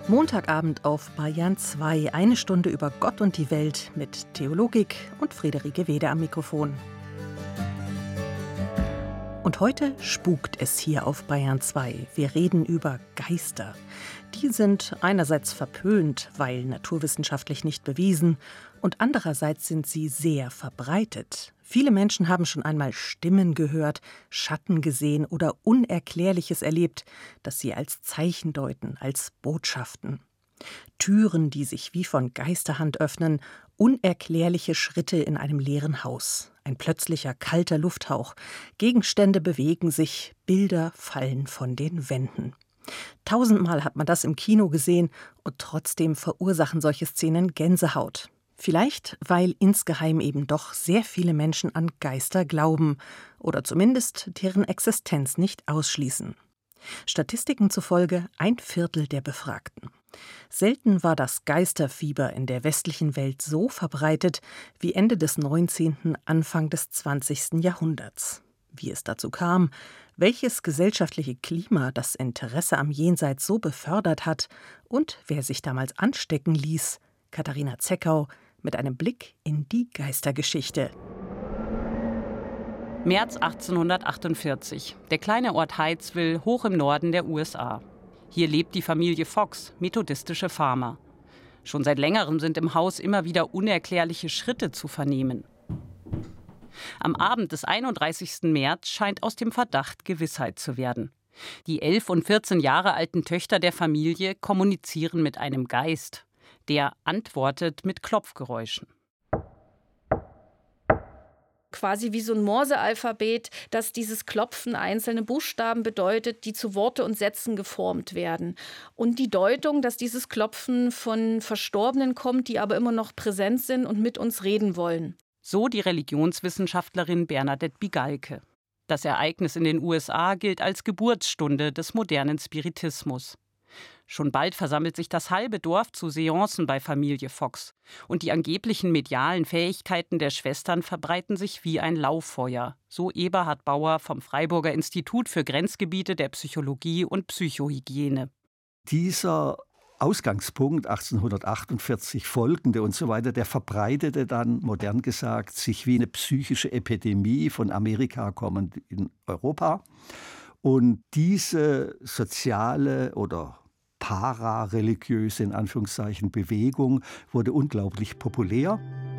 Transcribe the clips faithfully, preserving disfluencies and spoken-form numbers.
Montagabend auf Bayern zwei, eine Stunde über Gott und die Welt mit Theologik und Friederike Wede am Mikrofon. Und heute spukt es hier auf Bayern zwei. Wir reden über Geister. Die sind einerseits verpönt, weil naturwissenschaftlich nicht bewiesen, und andererseits sind sie sehr verbreitet. Viele Menschen haben schon einmal Stimmen gehört, Schatten gesehen oder Unerklärliches erlebt, das sie als Zeichen deuten, als Botschaften. Türen, die sich wie von Geisterhand öffnen, unerklärliche Schritte in einem leeren Haus, ein plötzlicher kalter Lufthauch, Gegenstände bewegen sich, Bilder fallen von den Wänden. Tausendmal hat man das im Kino gesehen und trotzdem verursachen solche Szenen Gänsehaut. Vielleicht, weil insgeheim eben doch sehr viele Menschen an Geister glauben oder zumindest deren Existenz nicht ausschließen. Statistiken zufolge ein Viertel der Befragten. Selten war das Geisterfieber in der westlichen Welt so verbreitet wie Ende des neunzehnten, Anfang des zwanzigsten Jahrhunderts. Wie es dazu kam, welches gesellschaftliche Klima das Interesse am Jenseits so befördert hat und wer sich damals anstecken ließ, Katharina Zeckau mit einem Blick in die Geistergeschichte. März achtzehnhundertachtundvierzig. Der kleine Ort Hydesville, hoch im Norden der U S A. Hier lebt die Familie Fox, methodistische Farmer. Schon seit längerem sind im Haus immer wieder unerklärliche Schritte zu vernehmen. Am Abend des einunddreißigsten März scheint aus dem Verdacht Gewissheit zu werden. Die elf und vierzehn Jahre alten Töchter der Familie kommunizieren mit einem Geist. Der antwortet mit Klopfgeräuschen. Quasi wie so ein Morse-Alphabet, dass dieses Klopfen einzelne Buchstaben bedeutet, die zu Worte und Sätzen geformt werden. Und die Deutung, dass dieses Klopfen von Verstorbenen kommt, die aber immer noch präsent sind und mit uns reden wollen. So die Religionswissenschaftlerin Bernadette Bigalke. Das Ereignis in den U S A gilt als Geburtsstunde des modernen Spiritismus. Schon bald versammelt sich das halbe Dorf zu Seancen bei Familie Fox. Und die angeblichen medialen Fähigkeiten der Schwestern verbreiten sich wie ein Lauffeuer. So Eberhard Bauer vom Freiburger Institut für Grenzgebiete der Psychologie und Psychohygiene. Dieser Ausgangspunkt achtzehnhundertachtundvierzig folgende und so weiter, der verbreitete dann, modern gesagt, sich wie eine psychische Epidemie von Amerika kommend in Europa. Und diese soziale oder parareligiöse, in Anführungszeichen, Bewegung wurde unglaublich populär.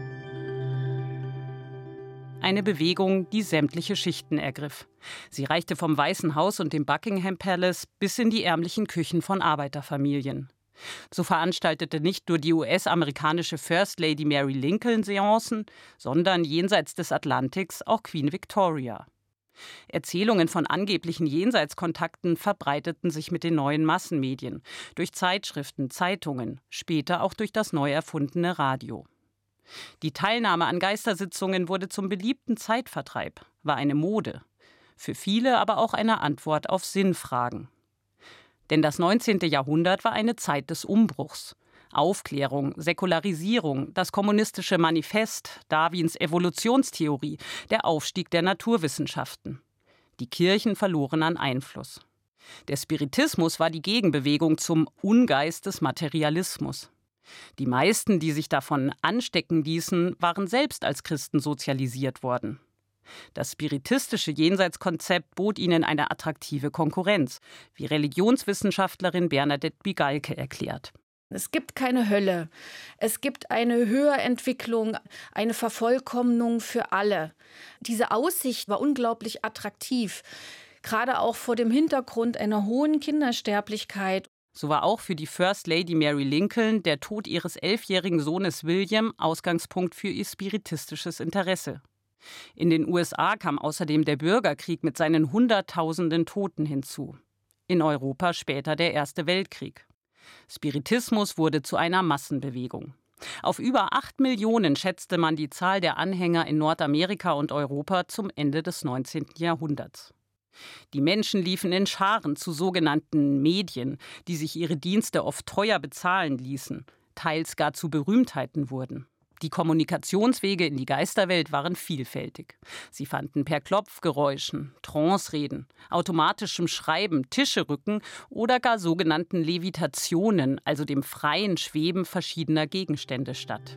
Eine Bewegung, die sämtliche Schichten ergriff. Sie reichte vom Weißen Haus und dem Buckingham Palace bis in die ärmlichen Küchen von Arbeiterfamilien. So veranstaltete nicht nur die U S-amerikanische First Lady Mary Lincoln Seancen, sondern jenseits des Atlantiks auch Queen Victoria. Erzählungen von angeblichen Jenseitskontakten verbreiteten sich mit den neuen Massenmedien, durch Zeitschriften, Zeitungen, später auch durch das neu erfundene Radio. Die Teilnahme an Geistersitzungen wurde zum beliebten Zeitvertreib, war eine Mode. Für viele aber auch eine Antwort auf Sinnfragen. Denn das neunzehnte Jahrhundert war eine Zeit des Umbruchs. Aufklärung, Säkularisierung, das kommunistische Manifest, Darwins Evolutionstheorie, der Aufstieg der Naturwissenschaften. Die Kirchen verloren an Einfluss. Der Spiritismus war die Gegenbewegung zum Ungeist des Materialismus. Die meisten, die sich davon anstecken ließen, waren selbst als Christen sozialisiert worden. Das spiritistische Jenseitskonzept bot ihnen eine attraktive Konkurrenz, wie Religionswissenschaftlerin Bernadette Bigalke erklärt. Es gibt keine Hölle. Es gibt eine Höherentwicklung, eine Vervollkommnung für alle. Diese Aussicht war unglaublich attraktiv, gerade auch vor dem Hintergrund einer hohen Kindersterblichkeit. So war auch für die First Lady Mary Lincoln der Tod ihres elfjährigen Sohnes William Ausgangspunkt für ihr spiritistisches Interesse. In den U S A kam außerdem der Bürgerkrieg mit seinen Hunderttausenden Toten hinzu. In Europa später der Erste Weltkrieg. Spiritismus wurde zu einer Massenbewegung. Auf über acht Millionen schätzte man die Zahl der Anhänger in Nordamerika und Europa zum Ende des neunzehnten Jahrhunderts. Die Menschen liefen in Scharen zu sogenannten Medien, die sich ihre Dienste oft teuer bezahlen ließen, teils gar zu Berühmtheiten wurden. Die Kommunikationswege in die Geisterwelt waren vielfältig. Sie fanden per Klopfgeräuschen, Trance-Reden, automatischem Schreiben, Tischrücken oder gar sogenannten Levitationen, also dem freien Schweben verschiedener Gegenstände statt.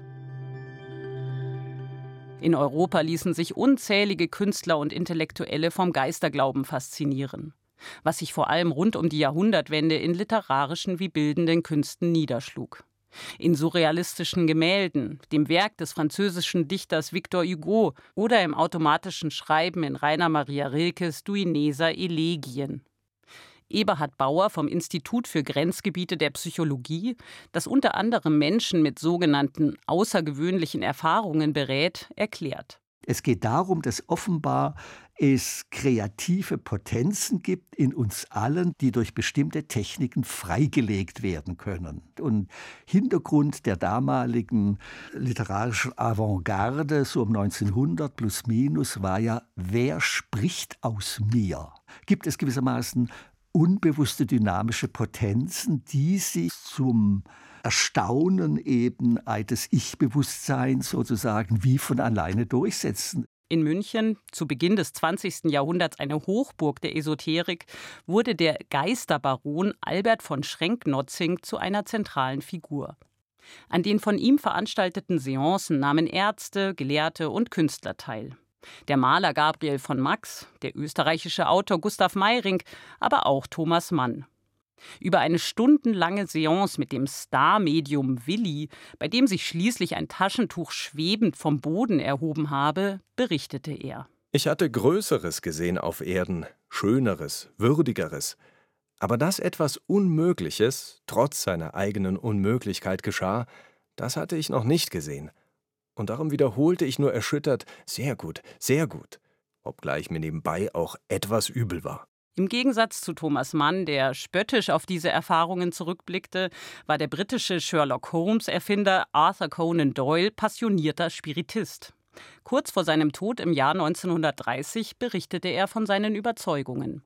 In Europa ließen sich unzählige Künstler und Intellektuelle vom Geisterglauben faszinieren, was sich vor allem rund um die Jahrhundertwende in literarischen wie bildenden Künsten niederschlug. In surrealistischen Gemälden, dem Werk des französischen Dichters Victor Hugo oder im automatischen Schreiben in Rainer Maria Rilkes Duineser Elegien. Eberhard Bauer vom Institut für Grenzgebiete der Psychologie, das unter anderem Menschen mit sogenannten außergewöhnlichen Erfahrungen berät, erklärt. Es geht darum, dass offenbar es kreative Potenzen gibt in uns allen, die durch bestimmte Techniken freigelegt werden können. Und Hintergrund der damaligen literarischen Avantgarde, so um neunzehnhundert plus minus, war ja, wer spricht aus mir? Gibt es gewissermaßen unbewusste dynamische Potenzen, die sich zum Erstaunen eben des Ich-Bewusstseins sozusagen wie von alleine durchsetzen. In München, zu Beginn des zwanzigsten Jahrhunderts eine Hochburg der Esoterik, wurde der Geisterbaron Albert von Schrenck-Notzing zu einer zentralen Figur. An den von ihm veranstalteten Seancen nahmen Ärzte, Gelehrte und Künstler teil. Der Maler Gabriel von Max, der österreichische Autor Gustav Meyrinck, aber auch Thomas Mann. Über eine stundenlange Seance mit dem Star-Medium Willi, bei dem sich schließlich ein Taschentuch schwebend vom Boden erhoben habe, berichtete er. Ich hatte Größeres gesehen auf Erden, Schöneres, Würdigeres. Aber dass etwas Unmögliches trotz seiner eigenen Unmöglichkeit geschah, das hatte ich noch nicht gesehen. Und darum wiederholte ich nur erschüttert, sehr gut, sehr gut, obgleich mir nebenbei auch etwas übel war. Im Gegensatz zu Thomas Mann, der spöttisch auf diese Erfahrungen zurückblickte, war der britische Sherlock-Holmes-Erfinder Arthur Conan Doyle passionierter Spiritist. Kurz vor seinem Tod im Jahr neunzehnhundertdreißig berichtete er von seinen Überzeugungen.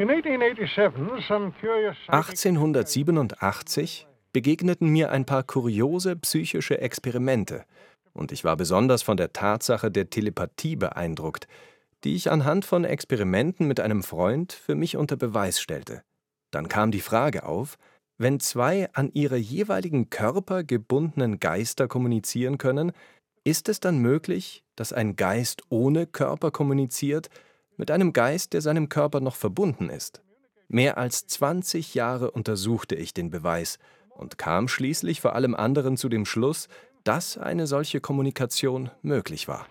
achtzehnhundertsiebenundachtzig begegneten mir ein paar kuriose psychische Experimente. Und ich war besonders von der Tatsache der Telepathie beeindruckt, die ich anhand von Experimenten mit einem Freund für mich unter Beweis stellte. Dann kam die Frage auf, wenn zwei an ihre jeweiligen Körper gebundenen Geister kommunizieren können, ist es dann möglich, dass ein Geist ohne Körper kommuniziert mit einem Geist, der seinem Körper noch verbunden ist? Mehr als zwanzig Jahre untersuchte ich den Beweis und kam schließlich vor allem anderen zu dem Schluss, dass eine solche Kommunikation möglich war.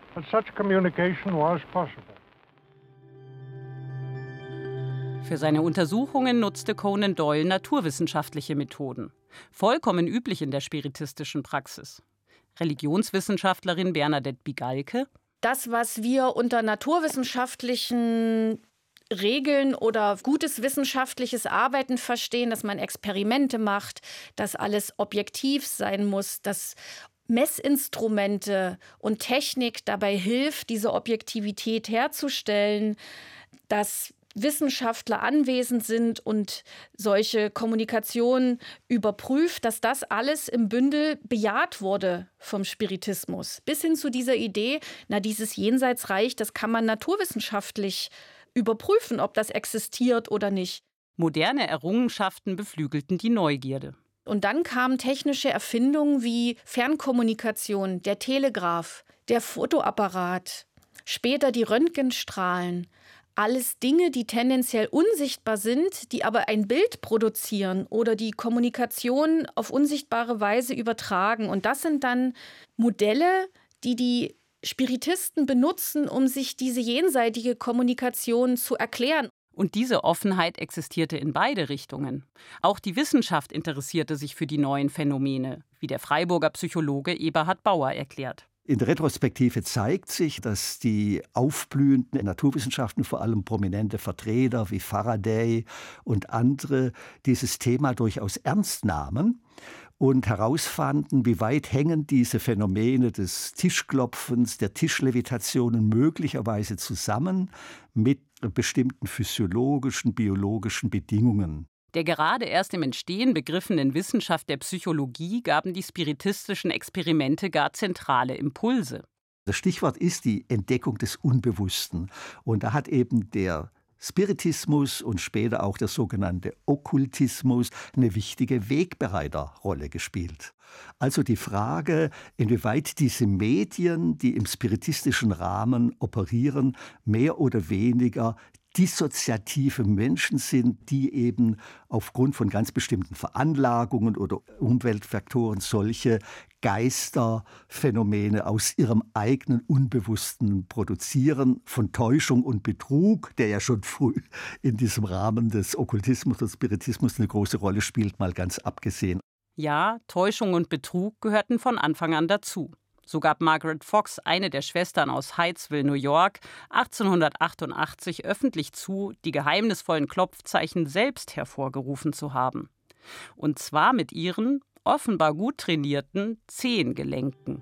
Für seine Untersuchungen nutzte Conan Doyle naturwissenschaftliche Methoden, vollkommen üblich in der spiritistischen Praxis. Religionswissenschaftlerin Bernadette Bigalke: Das, was wir unter naturwissenschaftlichen Regeln oder gutes wissenschaftliches Arbeiten verstehen, dass man Experimente macht, dass alles objektiv sein muss, dass Messinstrumente und Technik dabei hilft, diese Objektivität herzustellen, dass Wissenschaftler anwesend sind und solche Kommunikation überprüft, dass das alles im Bündel bejaht wurde vom Spiritismus. Bis hin zu dieser Idee, na, dieses Jenseitsreich, das kann man naturwissenschaftlich überprüfen, ob das existiert oder nicht. Moderne Errungenschaften beflügelten die Neugierde. Und dann kamen technische Erfindungen wie Fernkommunikation, der Telegraph, der Fotoapparat, später die Röntgenstrahlen. Alles Dinge, die tendenziell unsichtbar sind, die aber ein Bild produzieren oder die Kommunikation auf unsichtbare Weise übertragen. Und das sind dann Modelle, die die Spiritisten benutzen, um sich diese jenseitige Kommunikation zu erklären. Und diese Offenheit existierte in beide Richtungen. Auch die Wissenschaft interessierte sich für die neuen Phänomene, wie der Freiburger Psychologe Eberhard Bauer erklärt. In der Retrospektive zeigt sich, dass die aufblühenden Naturwissenschaften, vor allem prominente Vertreter wie Faraday und andere, dieses Thema durchaus ernst nahmen und herausfanden, wie weit hängen diese Phänomene des Tischklopfens, der Tischlevitationen möglicherweise zusammen mit bestimmten physiologischen, biologischen Bedingungen. Der gerade erst im Entstehen begriffenen Wissenschaft der Psychologie gaben die spiritistischen Experimente gar zentrale Impulse. Das Stichwort ist die Entdeckung des Unbewussten. Und da hat eben der Spiritismus und später auch der sogenannte Okkultismus eine wichtige Wegbereiterrolle gespielt. Also die Frage, inwieweit diese Medien, die im spiritistischen Rahmen operieren, mehr oder weniger dissoziative Menschen sind, die eben aufgrund von ganz bestimmten Veranlagungen oder Umweltfaktoren solche Geisterphänomene aus ihrem eigenen Unbewussten produzieren, von Täuschung und Betrug, der ja schon früh in diesem Rahmen des Okkultismus und Spiritismus eine große Rolle spielt, mal ganz abgesehen. Ja, Täuschung und Betrug gehörten von Anfang an dazu. So gab Margaret Fox, eine der Schwestern aus Hydesville, New York, achtzehnhundertachtundachtzig öffentlich zu, die geheimnisvollen Klopfzeichen selbst hervorgerufen zu haben. Und zwar mit ihren, offenbar gut trainierten Zehengelenken.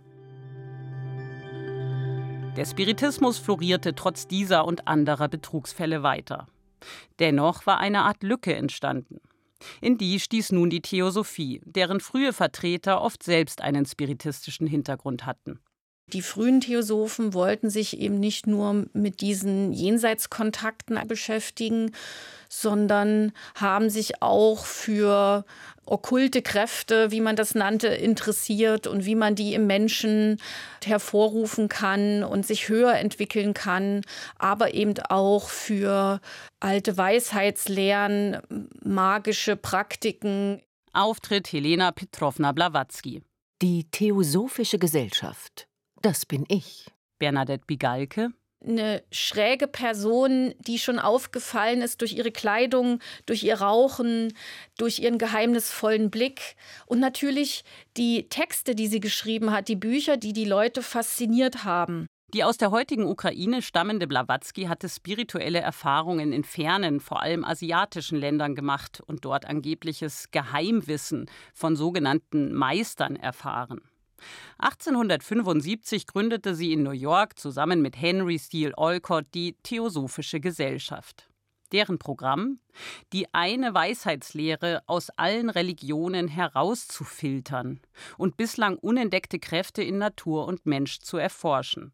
Der Spiritismus florierte trotz dieser und anderer Betrugsfälle weiter. Dennoch war eine Art Lücke entstanden. In die stieß nun die Theosophie, deren frühe Vertreter oft selbst einen spiritistischen Hintergrund hatten. Die frühen Theosophen wollten sich eben nicht nur mit diesen Jenseitskontakten beschäftigen, sondern haben sich auch für okkulte Kräfte, wie man das nannte, interessiert und wie man die im Menschen hervorrufen kann und sich höher entwickeln kann, aber eben auch für alte Weisheitslehren, magische Praktiken. Auftritt Helena Petrovna Blavatsky. Die Theosophische Gesellschaft. Das bin ich. Bernadette Bigalke. Eine schräge Person, die schon aufgefallen ist durch ihre Kleidung, durch ihr Rauchen, durch ihren geheimnisvollen Blick. Und natürlich die Texte, die sie geschrieben hat, die Bücher, die die Leute fasziniert haben. Die aus der heutigen Ukraine stammende Blavatsky hatte spirituelle Erfahrungen in fernen, vor allem asiatischen Ländern gemacht und dort angebliches Geheimwissen von sogenannten Meistern erfahren. achtzehnhundertfünfundsiebzig gründete sie in New York zusammen mit Henry Steele Olcott die Theosophische Gesellschaft. Deren Programm? Die eine Weisheitslehre aus allen Religionen herauszufiltern und bislang unentdeckte Kräfte in Natur und Mensch zu erforschen.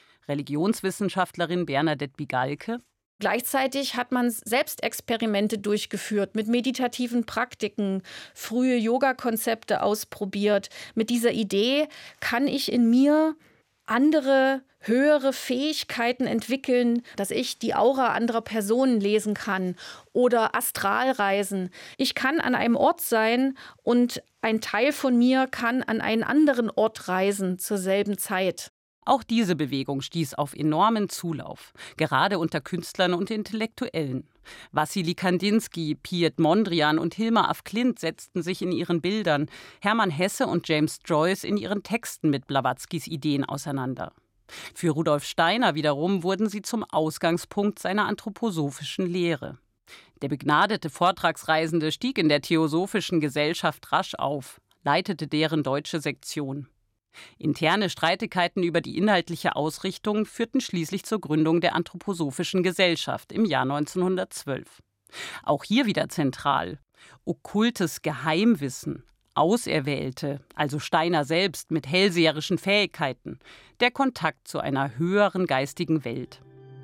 Religionswissenschaftlerin Bernadette Bigalke. Gleichzeitig hat man selbst Experimente durchgeführt mit meditativen Praktiken, frühe Yoga-Konzepte ausprobiert. Mit dieser Idee kann ich in mir andere, höhere Fähigkeiten entwickeln, dass ich die Aura anderer Personen lesen kann oder Astralreisen. Ich kann an einem Ort sein und ein Teil von mir kann an einen anderen Ort reisen zur selben Zeit. Auch diese Bewegung stieß auf enormen Zulauf, gerade unter Künstlern und Intellektuellen. Wassily Kandinsky, Piet Mondrian und Hilma af Klint setzten sich in ihren Bildern, Hermann Hesse und James Joyce in ihren Texten mit Blavatskys Ideen auseinander. Für Rudolf Steiner wiederum wurden sie zum Ausgangspunkt seiner anthroposophischen Lehre. Der begnadete Vortragsreisende stieg in der Theosophischen Gesellschaft rasch auf, leitete deren deutsche Sektion. Interne Streitigkeiten über die inhaltliche Ausrichtung führten schließlich zur Gründung der Anthroposophischen Gesellschaft im Jahr neunzehnhundertzwölf. Auch hier wieder zentral: okkultes Geheimwissen, Auserwählte, also Steiner selbst mit hellseherischen Fähigkeiten, der Kontakt zu einer höheren geistigen Welt.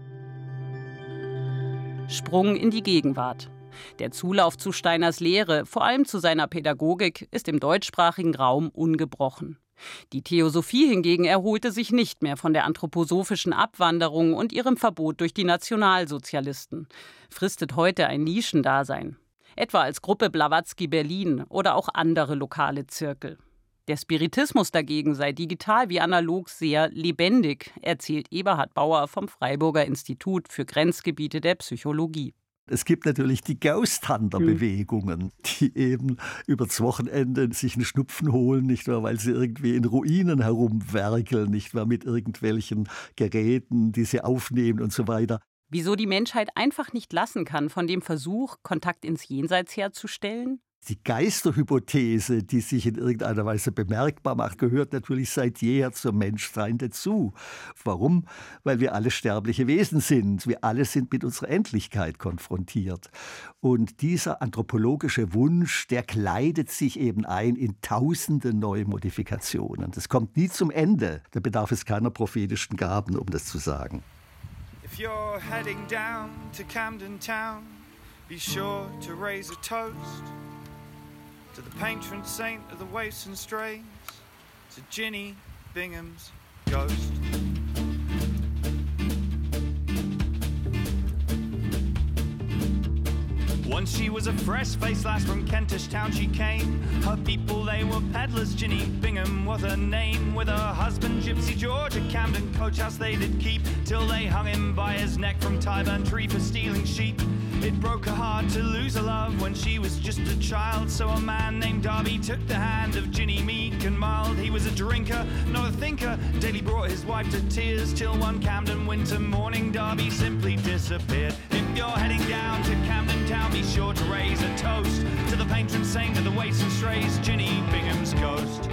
Sprung in die Gegenwart. Der Zulauf zu Steiners Lehre, vor allem zu seiner Pädagogik, ist im deutschsprachigen Raum ungebrochen. Die Theosophie hingegen erholte sich nicht mehr von der anthroposophischen Abwanderung und ihrem Verbot durch die Nationalsozialisten, fristet heute ein Nischendasein, etwa als Gruppe Blavatsky Berlin oder auch andere lokale Zirkel. Der Spiritismus dagegen sei digital wie analog sehr lebendig, erzählt Eberhard Bauer vom Freiburger Institut für Grenzgebiete der Psychologie. Es gibt natürlich die Ghost Hunter-Bewegungen, die eben übers Wochenende sich einen Schnupfen holen, nicht wahr, weil sie irgendwie in Ruinen herumwerkeln, nicht wahr, mit irgendwelchen Geräten, die sie aufnehmen und so weiter. Wieso die Menschheit einfach nicht lassen kann von dem Versuch, Kontakt ins Jenseits herzustellen? Die Geisterhypothese, die sich in irgendeiner Weise bemerkbar macht, gehört natürlich seit jeher zum Menschsein dazu. Warum? Weil wir alle sterbliche Wesen sind. Wir alle sind mit unserer Endlichkeit konfrontiert. Und dieser anthropologische Wunsch, der kleidet sich eben ein in tausende neue Modifikationen. Das kommt nie zum Ende. Da bedarf es keiner prophetischen Gaben, um das zu sagen. If you're heading down to Camden Town, be sure to raise a toast to the patron saint of the waifs and strays, to Ginny Bingham's ghost. Once she was a fresh-faced lass from Kentish Town she came. Her people, they were peddlers, Ginny Bingham was her name. With her husband, Gypsy George, a Camden coach house they did keep, till they hung him by his neck from Tyburn Tree for stealing sheep. It broke her heart to lose her love when she was just a child. So a man named Darby took the hand of Ginny, meek and mild. He was a drinker, not a thinker, daily brought his wife to tears, till one Camden winter morning Darby simply disappeared. If you're heading down to Camden Town, be sure to raise a toast to the patron saint of the waifs and strays, Ginny Bingham's ghost.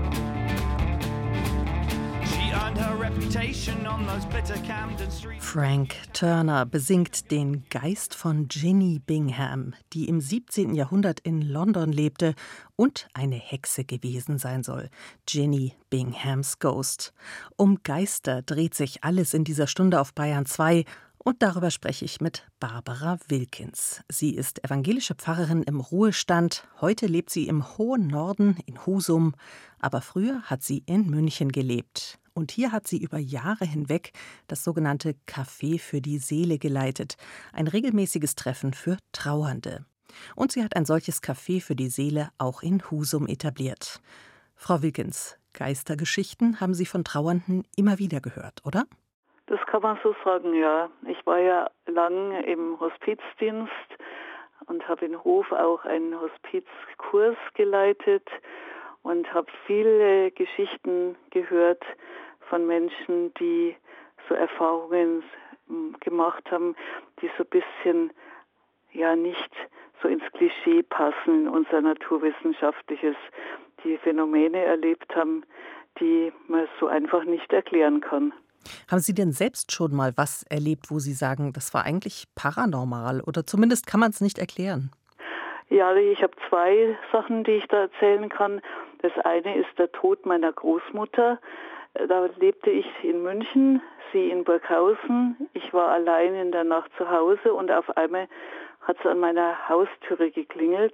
Frank Turner besingt den Geist von Ginny Bingham, die im siebzehnten Jahrhundert in London lebte und eine Hexe gewesen sein soll. Ginny Binghams Ghost. Um Geister dreht sich alles in dieser Stunde auf Bayern zwei. Und darüber spreche ich mit Barbara Wilkins. Sie ist evangelische Pfarrerin im Ruhestand. Heute lebt sie im hohen Norden in Husum. Aber früher hat sie in München gelebt. Und hier hat sie über Jahre hinweg das sogenannte Café für die Seele geleitet. Ein regelmäßiges Treffen für Trauernde. Und sie hat ein solches Café für die Seele auch in Husum etabliert. Frau Wilkins, Geistergeschichten haben Sie von Trauernden immer wieder gehört, oder? Das kann man so sagen, ja. Ich war ja lang im Hospizdienst und habe in Hof auch einen Hospizkurs geleitet und habe viele Geschichten gehört von Menschen, die so Erfahrungen gemacht haben, die so ein bisschen ja nicht so ins Klischee passen in unser naturwissenschaftliches, die Phänomene erlebt haben, die man so einfach nicht erklären kann. Haben Sie denn selbst schon mal was erlebt, wo Sie sagen, das war eigentlich paranormal oder zumindest kann man es nicht erklären? Ja, ich habe zwei Sachen, die ich da erzählen kann. Das eine ist der Tod meiner Großmutter. Da lebte ich in München, sie in Burghausen. Ich war allein in der Nacht zu Hause und auf einmal hat es an meiner Haustüre geklingelt.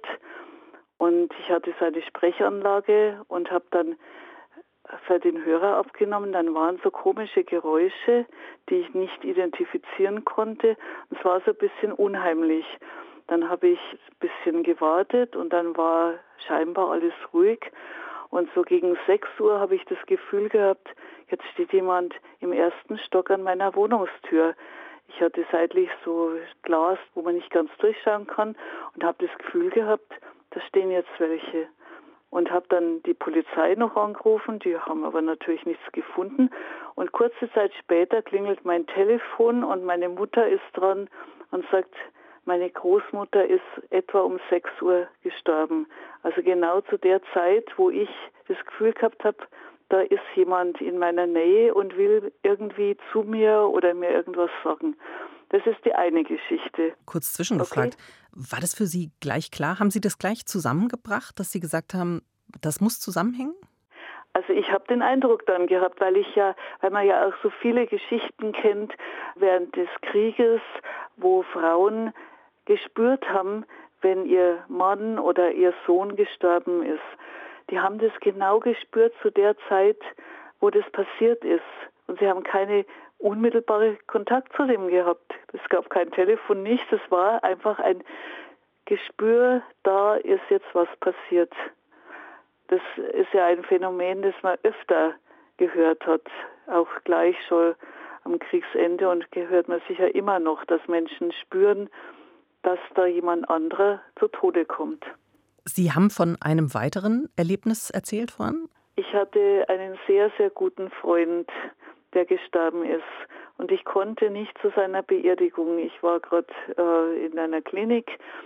Und ich hatte so eine Sprechanlage und habe dann für den Hörer abgenommen. Dann waren so komische Geräusche, die ich nicht identifizieren konnte. Es war so ein bisschen unheimlich. Dann habe ich ein bisschen gewartet und dann war scheinbar alles ruhig. Und so gegen sechs Uhr habe ich das Gefühl gehabt, jetzt steht jemand im ersten Stock an meiner Wohnungstür. Ich hatte seitlich so Glas, wo man nicht ganz durchschauen kann und habe das Gefühl gehabt, da stehen jetzt welche. Und habe dann die Polizei noch angerufen, die haben aber natürlich nichts gefunden. Und kurze Zeit später klingelt mein Telefon und meine Mutter ist dran und sagt, meine Großmutter ist etwa um sechs Uhr gestorben. Also genau zu der Zeit, wo ich das Gefühl gehabt habe, da ist jemand in meiner Nähe und will irgendwie zu mir oder mir irgendwas sagen. Das ist die eine Geschichte. Kurz zwischengefragt, okay. War das für Sie gleich klar? Haben Sie das gleich zusammengebracht, dass Sie gesagt haben, das muss zusammenhängen? Also ich habe den Eindruck dann gehabt, weil ich ja, weil man ja auch so viele Geschichten kennt während des Krieges, wo Frauen gespürt haben, wenn ihr Mann oder ihr Sohn gestorben ist. Die haben das genau gespürt zu der Zeit, wo das passiert ist. Und sie haben keine unmittelbare Kontakt zu dem gehabt. Es gab kein Telefon, nichts. Es war einfach ein Gespür, da ist jetzt was passiert. Das ist ja ein Phänomen, das man öfter gehört hat, auch gleich schon am Kriegsende und gehört man sicher immer noch, dass Menschen spüren, dass da jemand anderer zu Tode kommt. Sie haben von einem weiteren Erlebnis erzählt vorhin? Ich hatte einen sehr, sehr guten Freund, der gestorben ist. Und ich konnte nicht zu seiner Beerdigung. Ich war gerade äh, in einer Klinik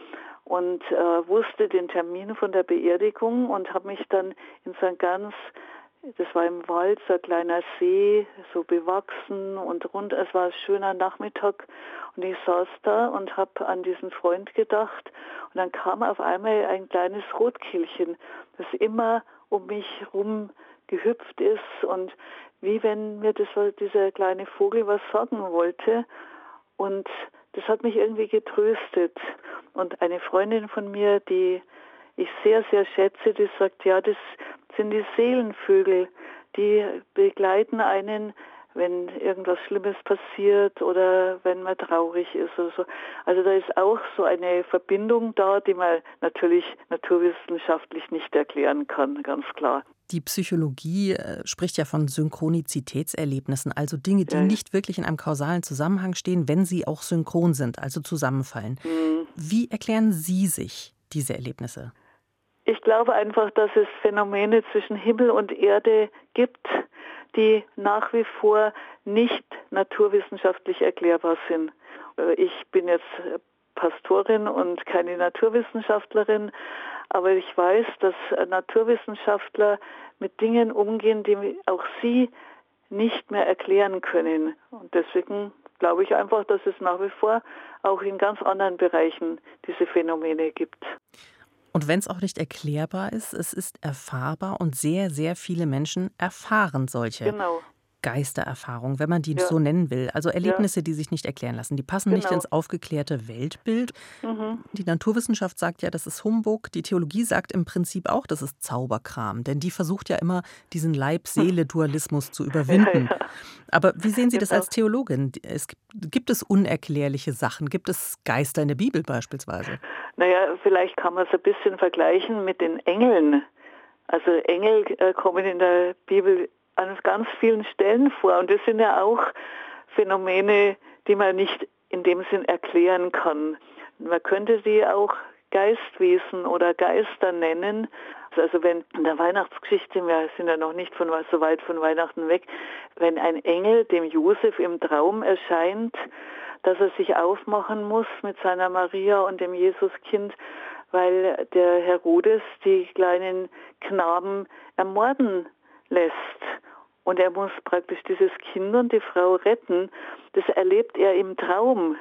und äh, wusste den Termin von der Beerdigung und habe mich dann in so ein ganz, das war im Wald, so ein kleiner See, so bewachsen und rund, es war ein schöner Nachmittag und ich saß da und habe an diesen Freund gedacht und dann kam auf einmal ein kleines Rotkehlchen, das immer um mich rum gehüpft ist und wie wenn mir das, dieser kleine Vogel was sagen wollte und das hat mich irgendwie getröstet. Und eine Freundin von mir, die ich sehr, sehr schätze, die sagt, ja, das sind die Seelenvögel, die begleiten einen, wenn irgendwas Schlimmes passiert oder wenn man traurig ist oder so. Also da ist auch so eine Verbindung da, die man natürlich naturwissenschaftlich nicht erklären kann, ganz klar. Die Psychologie äh, spricht ja von Synchronizitätserlebnissen, also Dinge, die ja. nicht wirklich in einem kausalen Zusammenhang stehen, wenn sie auch synchron sind, also zusammenfallen. Mhm. Wie erklären Sie sich diese Erlebnisse? Ich glaube einfach, dass es Phänomene zwischen Himmel und Erde gibt, die nach wie vor nicht naturwissenschaftlich erklärbar sind. Ich bin jetzt Pastorin und keine Naturwissenschaftlerin, aber ich weiß, dass Naturwissenschaftler mit Dingen umgehen, die auch sie nicht mehr erklären können. Und deswegen glaube ich einfach, dass es nach wie vor auch in ganz anderen Bereichen diese Phänomene gibt. Und wenn es auch nicht erklärbar ist, es ist erfahrbar und sehr, sehr viele Menschen erfahren solche genau. Geistererfahrungen, wenn man die ja. so nennen will. Also Erlebnisse, ja. die sich nicht erklären lassen. Die passen genau. nicht ins aufgeklärte Weltbild. Mhm. Die Naturwissenschaft sagt ja, das ist Humbug. Die Theologie sagt im Prinzip auch, das ist Zauberkram. Denn die versucht ja immer, diesen Leib-Seele-Dualismus zu überwinden. Ja, ja. Aber wie sehen Sie das als Theologin? Es gibt, gibt es unerklärliche Sachen? Gibt es Geister in der Bibel beispielsweise? Naja, vielleicht kann man es ein bisschen vergleichen mit den Engeln. Also Engel äh, kommen in der Bibel an ganz vielen Stellen vor. Und das sind ja auch Phänomene, die man nicht in dem Sinn erklären kann. Man könnte sie auch Geistwesen oder Geister nennen. Also wenn in der Weihnachtsgeschichte, wir sind ja noch nicht von, so weit von Weihnachten weg, wenn ein Engel dem Josef im Traum erscheint, dass er sich aufmachen muss mit seiner Maria und dem Jesuskind, weil der Herodes die kleinen Knaben ermorden lässt. Und er muss praktisch dieses Kind und die Frau retten. Das erlebt er im Traum.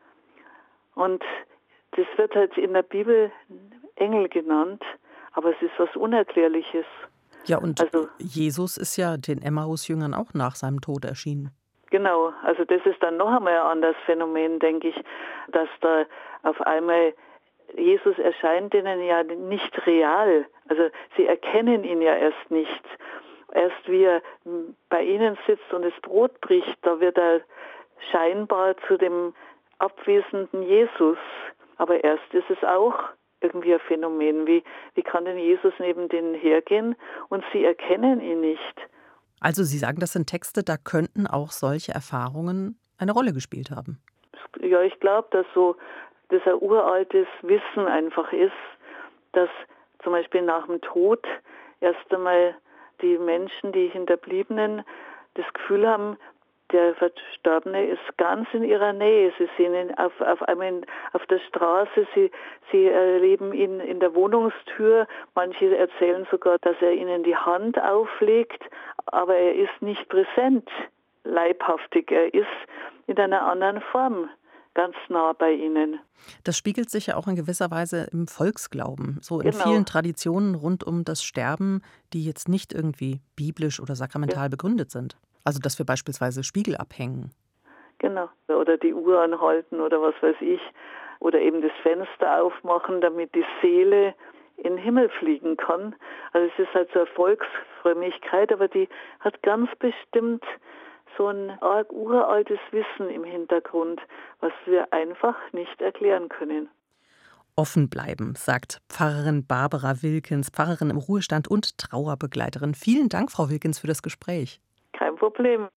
Und das wird halt in der Bibel Engel genannt, aber es ist was Unerklärliches. Ja, und also, Jesus ist ja den Emmaus-Jüngern auch nach seinem Tod erschienen. Genau, also das ist dann noch einmal ein anderes Phänomen, denke ich, dass da auf einmal Jesus erscheint denen ja nicht real. Also sie erkennen ihn ja erst nicht. Erst wie er bei ihnen sitzt und das Brot bricht, da wird er scheinbar zu dem abwesenden Jesus. Aber erst ist es auch irgendwie ein Phänomen. Wie, wie kann denn Jesus neben denen hergehen und sie erkennen ihn nicht? Also Sie sagen, das sind Texte, da könnten auch solche Erfahrungen eine Rolle gespielt haben. Ja, ich glaube, dass so das ein uraltes Wissen einfach ist, dass zum Beispiel nach dem Tod erst einmal die Menschen, die Hinterbliebenen, das Gefühl haben, der Verstorbene ist ganz in ihrer Nähe. Sie sehen ihn auf, auf einmal auf der Straße, sie, sie erleben ihn in der Wohnungstür. Manche erzählen sogar, dass er ihnen die Hand auflegt, aber er ist nicht präsent, leibhaftig. Er ist in einer anderen Form ganz nah bei ihnen. Das spiegelt sich ja auch in gewisser Weise im Volksglauben, so in genau. vielen Traditionen rund um das Sterben, die jetzt nicht irgendwie biblisch oder sakramental ja. begründet sind. Also dass wir beispielsweise Spiegel abhängen. Genau, oder die Uhr anhalten oder was weiß ich. Oder eben das Fenster aufmachen, damit die Seele in den Himmel fliegen kann. Also es ist halt so eine Volksfrömmigkeit, aber die hat ganz bestimmt so ein uraltes Wissen im Hintergrund, was wir einfach nicht erklären können. Offen bleiben, sagt Pfarrerin Barbara Wilkens, Pfarrerin im Ruhestand und Trauerbegleiterin. Vielen Dank, Frau Wilkens, für das Gespräch. Kein Problem.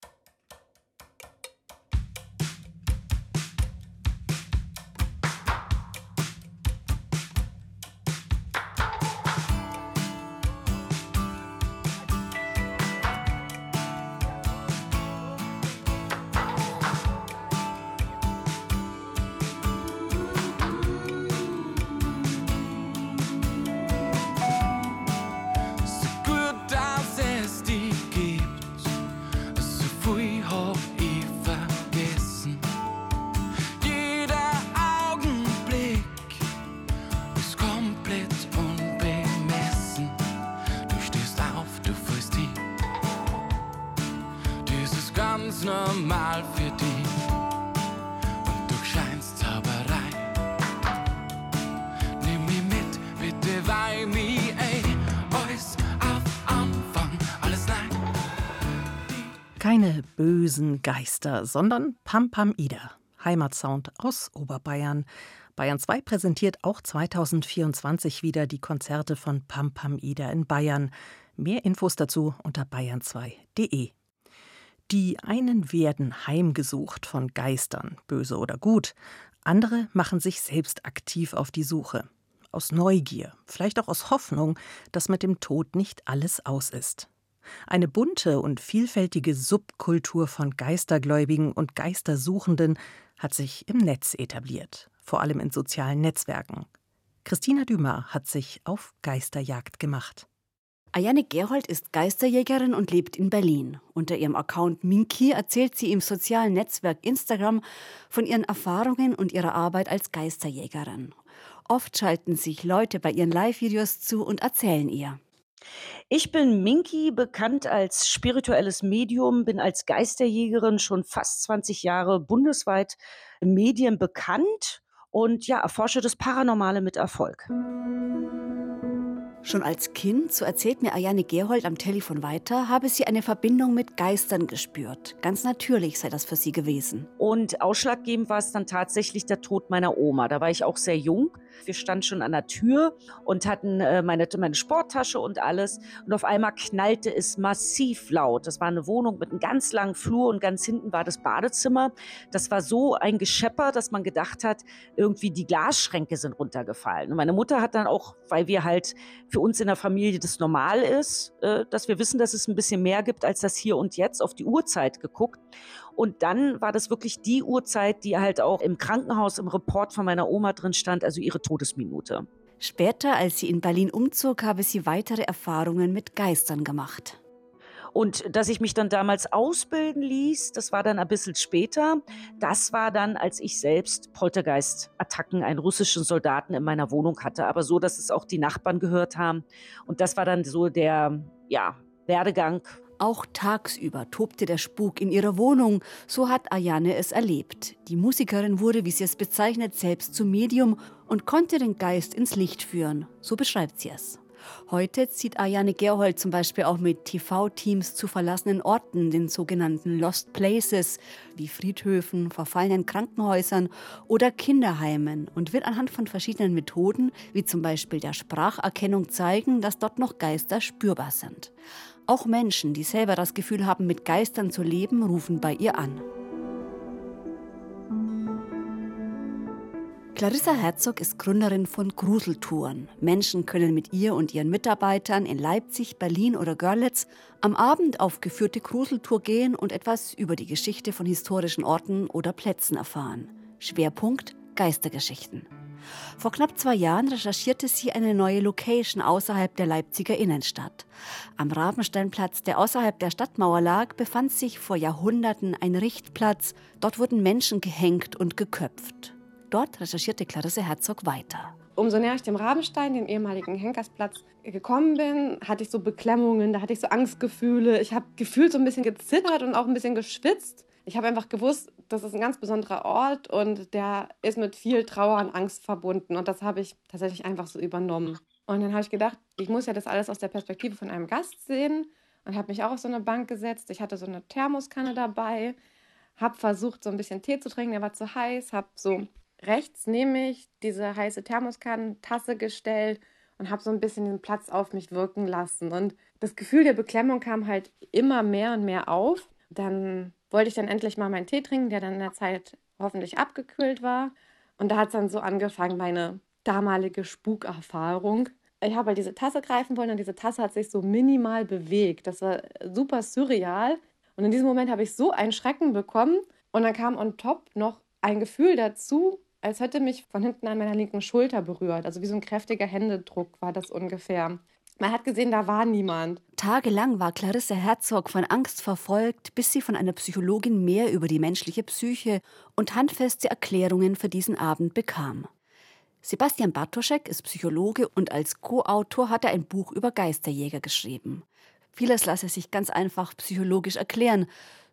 ganz normal für die. Und du scheinst Zauberei. Nimm mich mit, bitte weih mich, ey. Alles auf Anfang, alles nein. Keine bösen Geister, sondern Pam Pam Ida. Heimatsound aus Oberbayern. Bayern zwei präsentiert auch zweitausendvierundzwanzig wieder die Konzerte von Pam Pam Ida in Bayern. Mehr Infos dazu unter bayern zwei punkt de. Die einen werden heimgesucht von Geistern, böse oder gut. Andere machen sich selbst aktiv auf die Suche. Aus Neugier, vielleicht auch aus Hoffnung, dass mit dem Tod nicht alles aus ist. Eine bunte und vielfältige Subkultur von Geistergläubigen und Geistersuchenden hat sich im Netz etabliert, vor allem in sozialen Netzwerken. Christina Dumas hat sich auf Geisterjagd gemacht. Ayane Gerhold ist Geisterjägerin und lebt in Berlin. Unter ihrem Account Minky erzählt sie im sozialen Netzwerk Instagram von ihren Erfahrungen und ihrer Arbeit als Geisterjägerin. Oft schalten sich Leute bei ihren Live-Videos zu und erzählen ihr. Ich bin Minky, bekannt als spirituelles Medium, bin als Geisterjägerin schon fast zwanzig Jahre bundesweit in Medien bekannt und ja, erforsche das Paranormale mit Erfolg. Schon als Kind, so erzählt mir Ayane Gerhold am Telefon weiter, habe sie eine Verbindung mit Geistern gespürt. Ganz natürlich sei das für sie gewesen. Und ausschlaggebend war es dann tatsächlich der Tod meiner Oma. Da war ich auch sehr jung. Wir standen schon an der Tür und hatten äh, meine, meine Sporttasche und alles. Und auf einmal knallte es massiv laut. Das war eine Wohnung mit einem ganz langen Flur und ganz hinten war das Badezimmer. Das war so ein Geschepper, dass man gedacht hat, irgendwie die Glasschränke sind runtergefallen. Und meine Mutter hat dann auch, weil wir halt für uns in der Familie das normal ist, äh, dass wir wissen, dass es ein bisschen mehr gibt als das Hier und Jetzt, auf die Uhrzeit geguckt. Und dann war das wirklich die Uhrzeit, die halt auch im Krankenhaus im Report von meiner Oma drin stand, also ihre Todesminute. Später, als sie in Berlin umzog, habe sie weitere Erfahrungen mit Geistern gemacht. Und dass ich mich dann damals ausbilden ließ, das war dann ein bisschen später. Das war dann, als ich selbst Poltergeist-Attacken, einen russischen Soldaten in meiner Wohnung hatte. Aber so, dass es auch die Nachbarn gehört haben. Und das war dann so der, ja, Werdegang. Auch tagsüber tobte der Spuk in ihrer Wohnung. So hat Ayane es erlebt. Die Musikerin wurde, wie sie es bezeichnet, selbst zum Medium und konnte den Geist ins Licht führen. So beschreibt sie es. Heute zieht Ayane Gerhold zum Beispiel auch mit T V-Teams zu verlassenen Orten, den sogenannten Lost Places, wie Friedhöfen, verfallenen Krankenhäusern oder Kinderheimen und will anhand von verschiedenen Methoden, wie zum Beispiel der Spracherkennung, zeigen, dass dort noch Geister spürbar sind. Auch Menschen, die selber das Gefühl haben, mit Geistern zu leben, rufen bei ihr an. Clarissa Herzog ist Gründerin von Gruseltouren. Menschen können mit ihr und ihren Mitarbeitern in Leipzig, Berlin oder Görlitz am Abend auf geführte Gruseltour gehen und etwas über die Geschichte von historischen Orten oder Plätzen erfahren. Schwerpunkt Geistergeschichten. Vor knapp zwei Jahren recherchierte sie eine neue Location außerhalb der Leipziger Innenstadt. Am Rabensteinplatz, der außerhalb der Stadtmauer lag, befand sich vor Jahrhunderten ein Richtplatz. Dort wurden Menschen gehängt und geköpft. Dort recherchierte Clarissa Herzog weiter. Umso näher ich dem Rabenstein, dem ehemaligen Henkersplatz, gekommen bin, hatte ich so Beklemmungen, da hatte ich so Angstgefühle. Ich habe gefühlt so ein bisschen gezittert und auch ein bisschen geschwitzt. Ich habe einfach gewusst, das ist ein ganz besonderer Ort und der ist mit viel Trauer und Angst verbunden. Und das habe ich tatsächlich einfach so übernommen. Und dann habe ich gedacht, ich muss ja das alles aus der Perspektive von einem Gast sehen und habe mich auch auf so eine Bank gesetzt. Ich hatte so eine Thermoskanne dabei, habe versucht, so ein bisschen Tee zu trinken, der war zu heiß, habe so rechts neben mich diese heiße Thermoskannentasse gestellt und habe so ein bisschen den Platz auf mich wirken lassen. Und das Gefühl der Beklemmung kam halt immer mehr und mehr auf. Dann wollte ich dann endlich mal meinen Tee trinken, der dann in der Zeit hoffentlich abgekühlt war. Und da hat es dann so angefangen, meine damalige Spukerfahrung. Ich habe halt diese Tasse greifen wollen und diese Tasse hat sich so minimal bewegt. Das war super surreal. Und in diesem Moment habe ich so einen Schrecken bekommen. Und dann kam on top noch ein Gefühl dazu, als hätte mich von hinten an meiner linken Schulter berührt. Also wie so ein kräftiger Händedruck war das ungefähr. Man hat gesehen, da war niemand. Tagelang war Clarissa Herzog von Angst verfolgt, bis sie von einer Psychologin mehr über die menschliche Psyche und handfeste Erklärungen für diesen Abend bekam. Sebastian Bartoschek ist Psychologe und als Co-Autor hat er ein Buch über Geisterjäger geschrieben. Vieles lasse sich ganz einfach psychologisch erklären.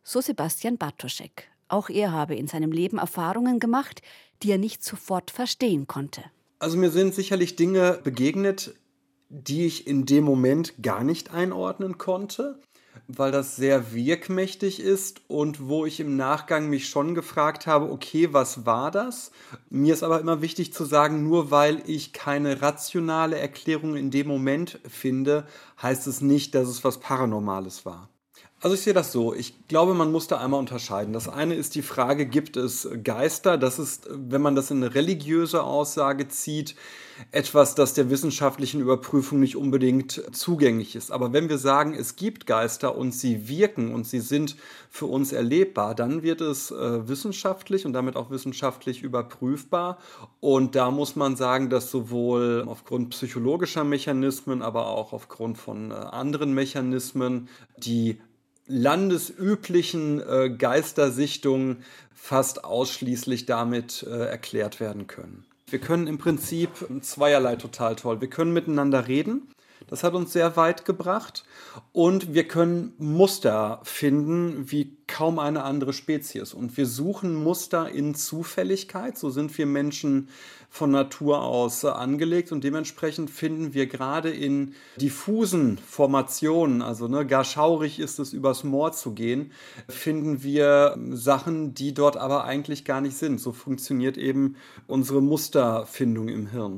so Sebastian Bartoschek. Auch er habe in seinem Leben Erfahrungen gemacht, die er nicht sofort verstehen konnte. Also mir sind sicherlich Dinge begegnet, die ich in dem Moment gar nicht einordnen konnte, weil das sehr wirkmächtig ist und wo ich im Nachgang mich schon gefragt habe, okay, was war das? Mir ist aber immer wichtig zu sagen, nur weil ich keine rationale Erklärung in dem Moment finde, heißt es nicht, dass es was Paranormales war. Also ich sehe das so, ich glaube, man muss da einmal unterscheiden. Das eine ist die Frage, gibt es Geister? Das ist, wenn man das in eine religiöse Aussage zieht, etwas, das der wissenschaftlichen Überprüfung nicht unbedingt zugänglich ist. Aber wenn wir sagen, es gibt Geister und sie wirken und sie sind für uns erlebbar, dann wird es äh, wissenschaftlich und damit auch wissenschaftlich überprüfbar. Und da muss man sagen, dass sowohl aufgrund psychologischer Mechanismen, aber auch aufgrund von äh, anderen Mechanismen die landesüblichen äh, Geistersichtungen fast ausschließlich damit äh, erklärt werden können. Wir können im Prinzip zweierlei total toll. Wir können miteinander reden. Das hat uns sehr weit gebracht. Und wir können Muster finden, wie kaum eine andere Spezies. Und wir suchen Muster in Zufälligkeit. So sind wir Menschen von Natur aus angelegt. Und dementsprechend finden wir gerade in diffusen Formationen, also ne, gar schaurig ist es, übers Moor zu gehen, finden wir Sachen, die dort aber eigentlich gar nicht sind. So funktioniert eben unsere Musterfindung im Hirn.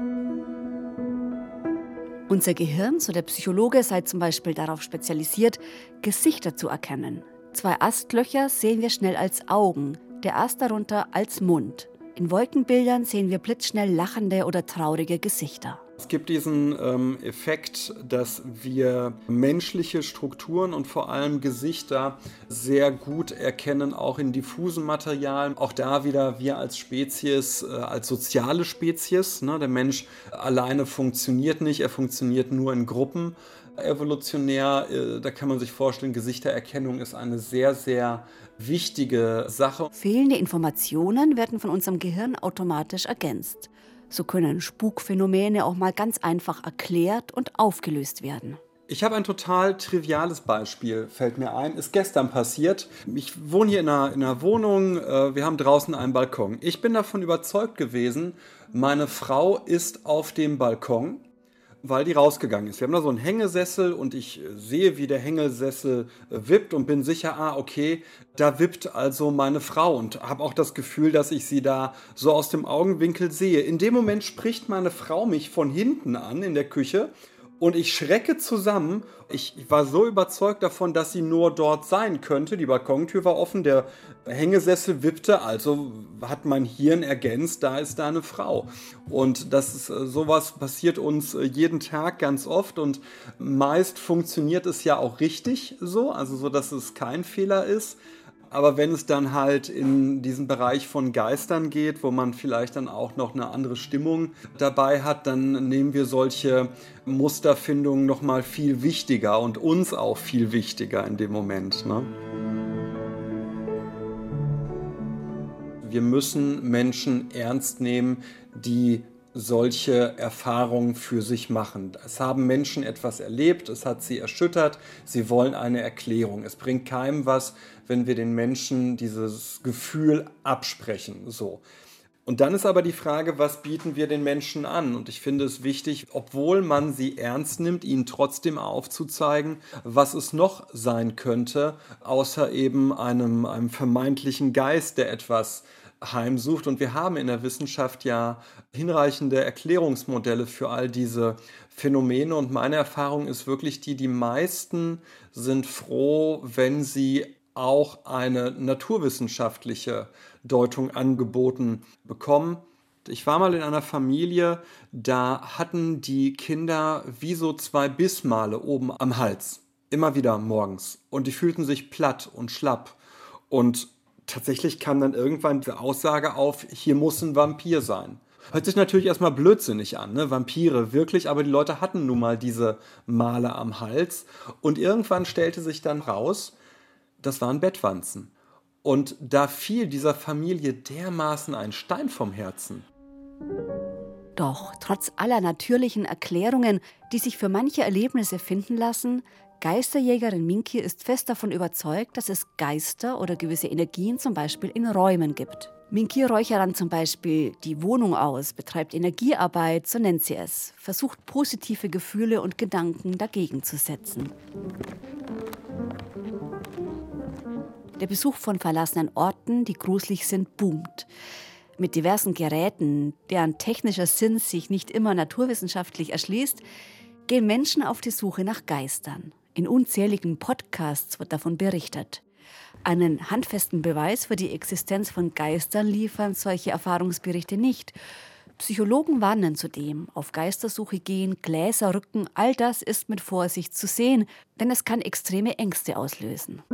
Unser Gehirn, so der Psychologe, sei zum Beispiel darauf spezialisiert, Gesichter zu erkennen. Zwei Astlöcher sehen wir schnell als Augen, der Ast darunter als Mund. In Wolkenbildern sehen wir blitzschnell lachende oder traurige Gesichter. Es gibt diesen ähm, Effekt, dass wir menschliche Strukturen und vor allem Gesichter sehr gut erkennen, auch in diffusen Materialien. Auch da wieder wir als Spezies, äh, als soziale Spezies. Ne? Der Mensch alleine funktioniert nicht, er funktioniert nur in Gruppen. Evolutionär, äh, da kann man sich vorstellen, Gesichtererkennung ist eine sehr, sehr wichtige Sache. Fehlende Informationen werden von unserem Gehirn automatisch ergänzt. So können Spukphänomene auch mal ganz einfach erklärt und aufgelöst werden. Ich habe ein total triviales Beispiel, fällt mir ein, ist gestern passiert. Ich wohne hier in einer, in einer Wohnung, äh, wir haben draußen einen Balkon. Ich bin davon überzeugt gewesen, meine Frau ist auf dem Balkon, weil die rausgegangen ist. Wir haben da so einen Hängesessel und ich sehe, wie der Hängesessel wippt und bin sicher, ah, okay, da wippt also meine Frau und habe auch das Gefühl, dass ich sie da so aus dem Augenwinkel sehe. In dem Moment spricht meine Frau mich von hinten an in der Küche und ich schrecke zusammen. Ich war so überzeugt davon, dass sie nur dort sein könnte. Die Balkontür war offen, der Hängesessel wippte, also hat mein Hirn ergänzt, da ist da eine Frau. Und das ist, sowas passiert uns jeden Tag ganz oft und meist funktioniert es ja auch richtig so, also so, dass es kein Fehler ist. Aber wenn es dann halt in diesen Bereich von Geistern geht, wo man vielleicht dann auch noch eine andere Stimmung dabei hat, dann nehmen wir solche Musterfindungen noch mal viel wichtiger und uns auch viel wichtiger in dem Moment, ne? Wir müssen Menschen ernst nehmen, die solche Erfahrungen für sich machen. Es haben Menschen etwas erlebt, es hat sie erschüttert, sie wollen eine Erklärung. Es bringt keinem was, wenn wir den Menschen dieses Gefühl absprechen. So. Und dann ist aber die Frage, was bieten wir den Menschen an? Und ich finde es wichtig, obwohl man sie ernst nimmt, ihnen trotzdem aufzuzeigen, was es noch sein könnte, außer eben einem, einem vermeintlichen Geist, der etwas heimsucht. Und wir haben in der Wissenschaft ja hinreichende Erklärungsmodelle für all diese Phänomene. Und meine Erfahrung ist wirklich die, die meisten sind froh, wenn sie auch eine naturwissenschaftliche Deutung angeboten bekommen. Ich war mal in einer Familie, da hatten die Kinder wie so zwei Bissmale oben am Hals. Immer wieder morgens. Und die fühlten sich platt und schlapp. Und tatsächlich kam dann irgendwann die Aussage auf, hier muss ein Vampir sein. Hört sich natürlich erstmal blödsinnig an, ne? Vampire, wirklich, aber die Leute hatten nun mal diese Male am Hals. Und irgendwann stellte sich dann raus, das waren Bettwanzen. Und da fiel dieser Familie dermaßen ein Stein vom Herzen. Doch trotz aller natürlichen Erklärungen, die sich für manche Erlebnisse finden lassen, Geisterjägerin Minky ist fest davon überzeugt, dass es Geister oder gewisse Energien zum Beispiel in Räumen gibt. Minky räuchert dann zum Beispiel die Wohnung aus, betreibt Energiearbeit, so nennt sie es, versucht positive Gefühle und Gedanken dagegen zu setzen. Der Besuch von verlassenen Orten, die gruselig sind, boomt. Mit diversen Geräten, deren technischer Sinn sich nicht immer naturwissenschaftlich erschließt, gehen Menschen auf die Suche nach Geistern. In unzähligen Podcasts wird davon berichtet. Einen handfesten Beweis für die Existenz von Geistern liefern solche Erfahrungsberichte nicht. Psychologen warnen zudem, auf Geistersuche gehen, Gläser rücken, all das ist mit Vorsicht zu sehen, denn es kann extreme Ängste auslösen.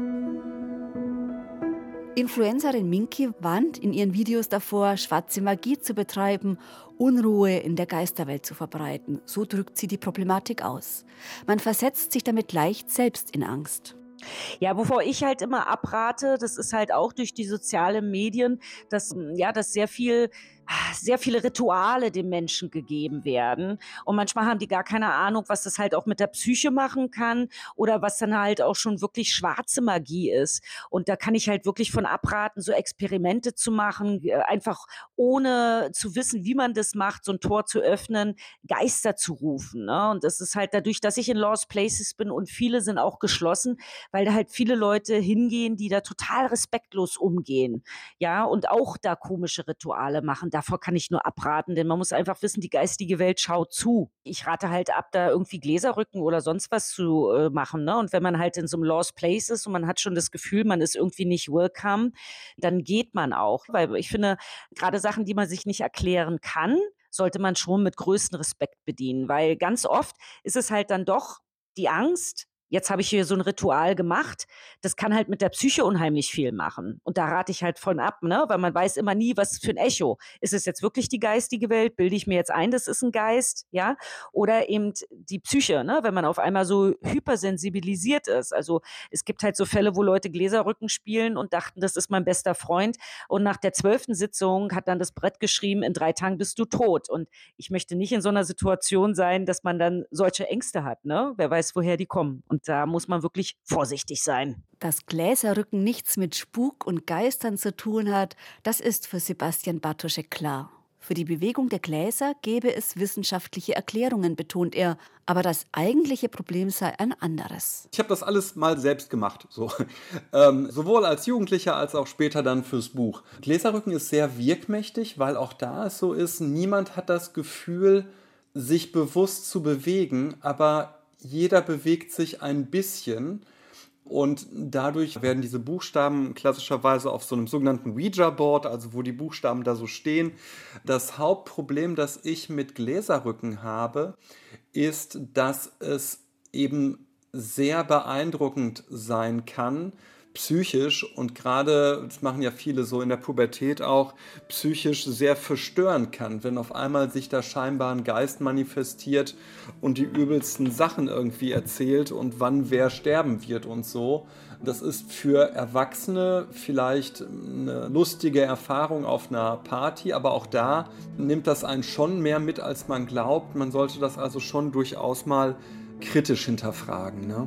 Influencerin Minky warnt in ihren Videos davor, schwarze Magie zu betreiben, Unruhe in der Geisterwelt zu verbreiten. So drückt sie die Problematik aus. Man versetzt sich damit leicht selbst in Angst. Ja, wovor ich halt immer abrate, das ist halt auch durch die sozialen Medien, dass, ja, dass sehr viel sehr viele Rituale den Menschen gegeben werden. Und manchmal haben die gar keine Ahnung, was das halt auch mit der Psyche machen kann oder was dann halt auch schon wirklich schwarze Magie ist. Und da kann ich halt wirklich von abraten, so Experimente zu machen, einfach ohne zu wissen, wie man das macht, so ein Tor zu öffnen, Geister zu rufen. Ne? Und das ist halt dadurch, dass ich in Lost Places bin und viele sind auch geschlossen, weil da halt viele Leute hingehen, die da total respektlos umgehen. Ja, und auch da komische Rituale machen. Davor kann ich nur abraten, denn man muss einfach wissen, die geistige Welt schaut zu. Ich rate halt ab, da irgendwie Gläserrücken oder sonst was zu äh, machen. Ne? Und wenn man halt in so einem Lost Place ist und man hat schon das Gefühl, man ist irgendwie nicht welcome, dann geht man auch. Weil ich finde, gerade Sachen, die man sich nicht erklären kann, sollte man schon mit größtem Respekt bedienen. Weil ganz oft ist es halt dann doch die Angst, jetzt habe ich hier so ein Ritual gemacht, das kann halt mit der Psyche unheimlich viel machen. Und da rate ich halt von ab, ne? Weil man weiß immer nie, was für ein Echo. Ist es jetzt wirklich die geistige Welt? Bilde ich mir jetzt ein, das ist ein Geist? Ja? Oder eben die Psyche, ne? Wenn man auf einmal so hypersensibilisiert ist. Also es gibt halt so Fälle, wo Leute Gläserrücken spielen und dachten, das ist mein bester Freund. Und nach der zwölften Sitzung hat dann das Brett geschrieben, in drei Tagen bist du tot. Und ich möchte nicht in so einer Situation sein, dass man dann solche Ängste hat, ne? Wer weiß, woher die kommen. Und da muss man wirklich vorsichtig sein. Dass Gläserrücken nichts mit Spuk und Geistern zu tun hat, das ist für Sebastian Bartoschek klar. Für die Bewegung der Gläser gäbe es wissenschaftliche Erklärungen, betont er. Aber das eigentliche Problem sei ein anderes. Ich habe das alles mal selbst gemacht, so. ähm, sowohl als Jugendlicher als auch später dann fürs Buch. Gläserrücken ist sehr wirkmächtig, weil auch da es so ist, niemand hat das Gefühl, sich bewusst zu bewegen, aber jeder bewegt sich ein bisschen und dadurch werden diese Buchstaben klassischerweise auf so einem sogenannten Ouija-Board, also wo die Buchstaben da so stehen. Das Hauptproblem, das ich mit Gläserrücken habe, ist, dass es eben sehr beeindruckend sein kann, psychisch und gerade, das machen ja viele so in der Pubertät auch, psychisch sehr verstören kann, wenn auf einmal sich da scheinbar ein Geist manifestiert und die übelsten Sachen irgendwie erzählt und wann wer sterben wird und so. Das ist für Erwachsene vielleicht eine lustige Erfahrung auf einer Party, aber auch da nimmt das einen schon mehr mit, als man glaubt. Man sollte das also schon durchaus mal kritisch hinterfragen, ne?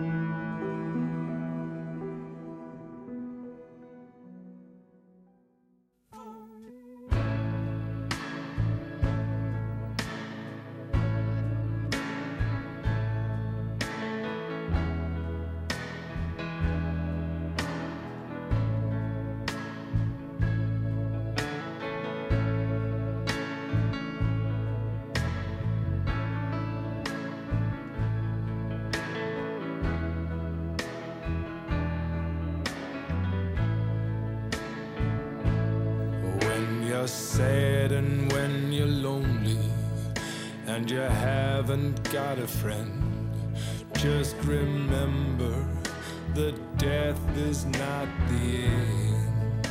you're sad and when you're lonely and you haven't got a friend, just remember that death is not the end.